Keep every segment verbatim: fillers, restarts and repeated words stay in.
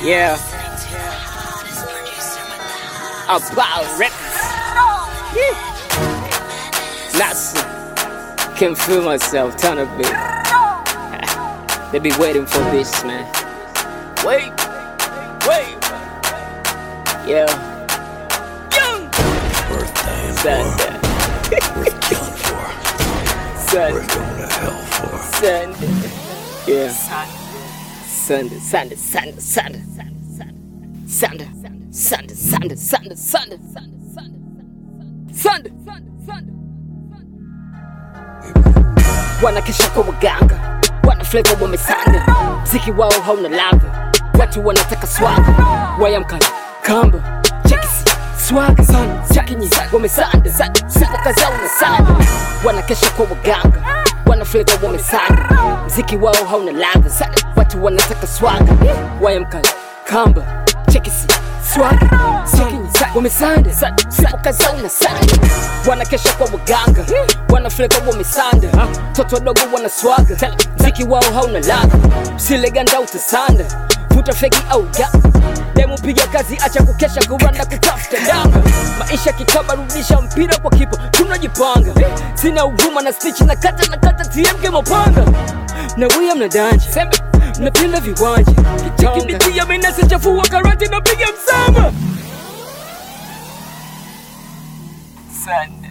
Yeah. About records. Yeah. Nuts. Can't feel myself, ton of it. They be waiting for this, man. Wait, wait. Yeah. Young. Worth dying Sunday. for. Worth killing for. Sunday. Worth going to hell for. Sunday. Yeah. Sunday, Sunday, Sunday, Sunday, Sunday, Sunday, Sunday, Sunday, Sunday, Sunday, Sunday, Sunday, Sunday. Wanakesha kwa waganga, wana flavor wamesanda, mziki wao hauna ladha, watu wanataka swaga, wayamkala kamba, chekisi swaga sana, chakinyi wamesanda, sipo kaza unasanda. Wanakesha kwa waganga, wana flavor wamesanda, mziki wao hauna ladha, watu wanataka swaga, wayamkala kamba, chekisi swaga, chakinyi wamesanda, sipo kaza unasanda. Wanakesha kwa waganga, wana flavor wamesanda, toto dogo wana swaga, mziki wao hauna ladha, sileganda utasanda, vuta fegi au ga. Demu piga kazi, acha kukesha kuranda kutafuta danga. Maisha kikaba, rudisha mpira kwa kipo, tunajipanga. Sina huruma na stitch na kata na kata T M K mapanga. Na wia mnadanje, sembe, mnapila viwanja. Kichiki nitia minasi chafua karate na piga msama. Sunday.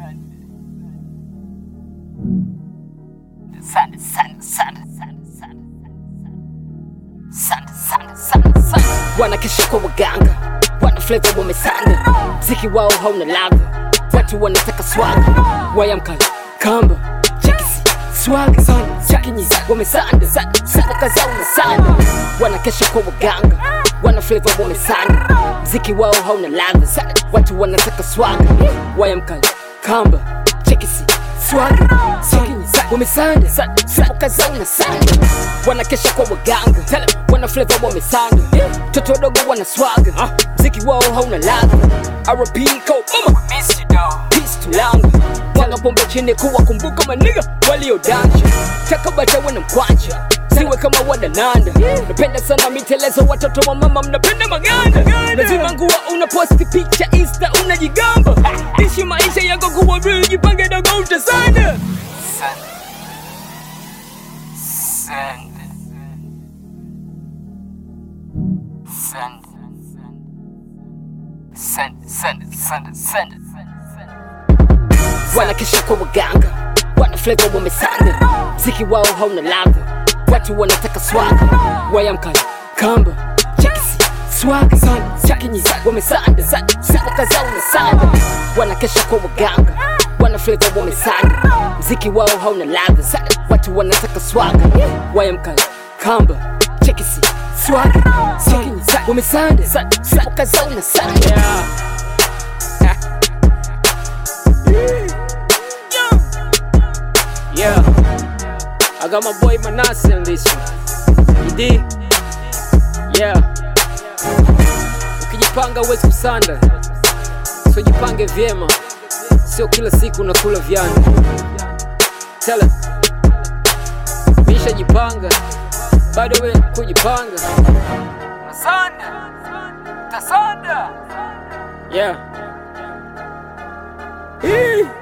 Sunday, Sunday, Sunday, Sunday, Sunday, Sunday, Sunday, Sunday. Wanakesha kwa waganga, wana flavor wamesanda, mziki wao hauna ladha, watu wanataka swaga, wayamkala kamba, chekisi swaga sana, chakinyi wamesanda, sipo kaza unasanda. Wanakesha kwa waganga, wana flavor wamesanda, mziki wao hauna ladha, watu wanataka swaga, wayamkala kamba, chekisi swaga, chakinyi wamesanda, sipo kaza unasanda. Wanakesha kwa waganga, wana flavor wamesanda, toto dogo wana swaga, mziki wao hauna ladha. R P ko mama, miss you dog, peace to langa. Wanga pombe chini kuwakumbuka maniga waliodanja, takabata wana mkwanja, siwe kama wadananda. Napenda sana mitelezo, watoto wa mama mnapenda maganda. Lazima nguwa unaposti picha insta unajigamba, ishi maisha yako kuwa real, jipange dogo utasanda. Sunday. Sunday. Sunday, Sunday, Sunday, Sunday. Wanakesha kwa waganga, wana flavor wamesanda, mziki wao hauna ladha, watu wanataka swaga, wayamkala kamba, chekisi swaga sana, chakinyi wamesanda, sipo kaza unasanda. Wanakesha kwa waganga, wana flavor wamesanda, mziki wao hauna ladha, watu wanataka swaga, wayamkala kamba, chekisi swaga, chakinyi wamesanda, sipo kaza unasanda. Yeah, I got my boy Manase on this one. You dig? Yeah. Ukijipanga uwezi kusanda, so jipange vyema, sio kila siku unakula vyana. Tell him, misha jipanga, bado we kujipanga. Masanda, tasanda. Yeah. Hii.